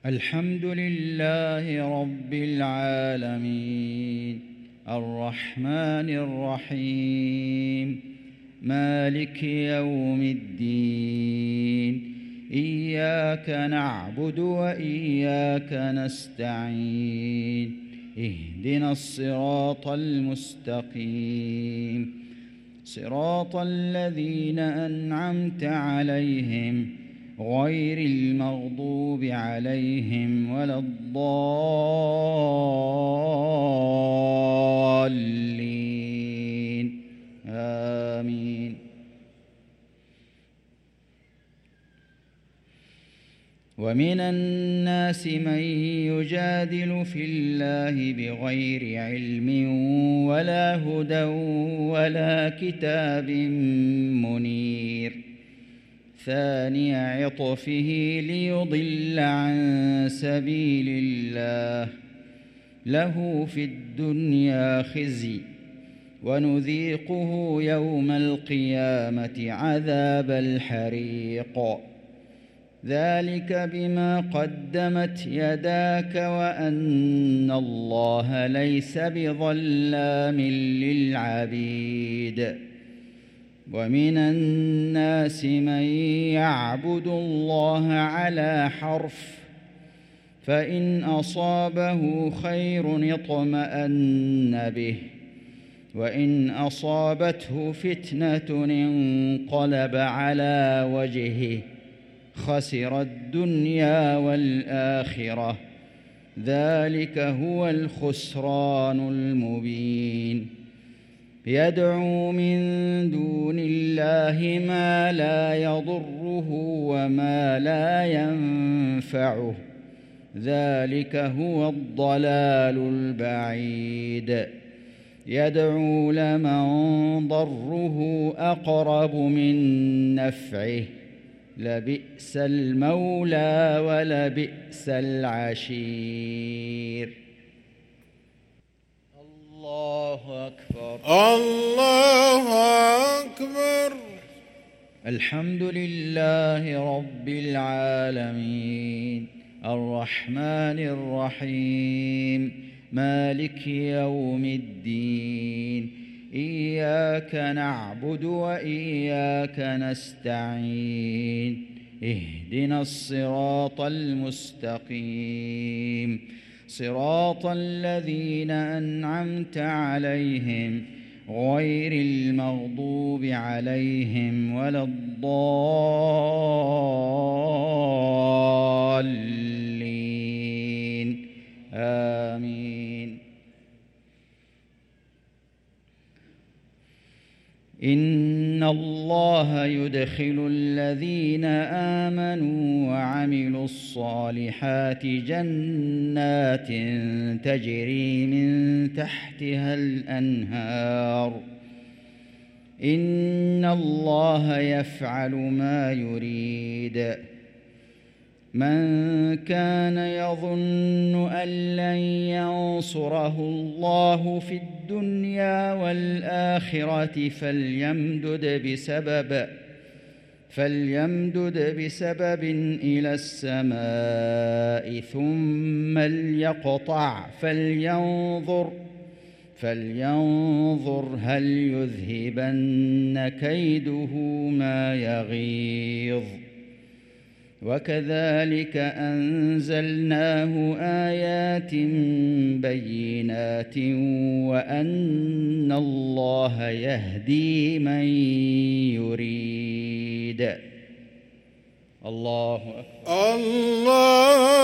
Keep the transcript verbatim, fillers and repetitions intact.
الحمد لله رب العالمين الرحمن الرحيم مالك يوم الدين إياك نعبد وإياك نستعين اهدنا الصراط المستقيم صراط الذين أنعمت عليهم غير المغضوب عليهم ولا الضالين آمين. ومن الناس من يجادل في الله بغير علم ولا هدى ولا كتاب منير ثاني عطفه ليضل عن سبيل الله له في الدنيا خزي ونذيقه يوم القيامة عذاب الحريق ذلك بما قدمت يداك وأن الله ليس بظلام للعبيد. ومن الناس من يعبد الله على حرف فإن أصابه خير اطمأن به وإن أصابته فتنة انقلب على وجهه خسر الدنيا والآخرة ذلك هو الخسران المبين. يدعو من دون الله ما لا يضره وما لا ينفعه ذلك هو الضلال البعيد. يدعو لمن ضره أقرب من نفعه لبئس المولى ولبئس العشير. الله أكبر الله أكبر. الحمد لله رب العالمين الرحمن الرحيم مالك يوم الدين إياك نعبد وإياك نستعين اهدنا الصراط المستقيم صراط الذين أنعمت عليهم غير المغضوب عليهم ولا الضالين آمين. إن الله يدخل الذين آمنوا وعملوا الصالحات جنات تجري من تحتها الأنهار إن الله يفعل ما يريد. من كان يظن أن لن ينصره الله في الدنيا والآخرة فليمدد بسبب فليمدد بسبب إلى السماء ثم ليقطع فلينظر فلينظر هل يذهبن كيده ما يغيظ. وكذلك أنزلناه آيات بينات وأن الله يهدي من يريد. الله أكبر. الله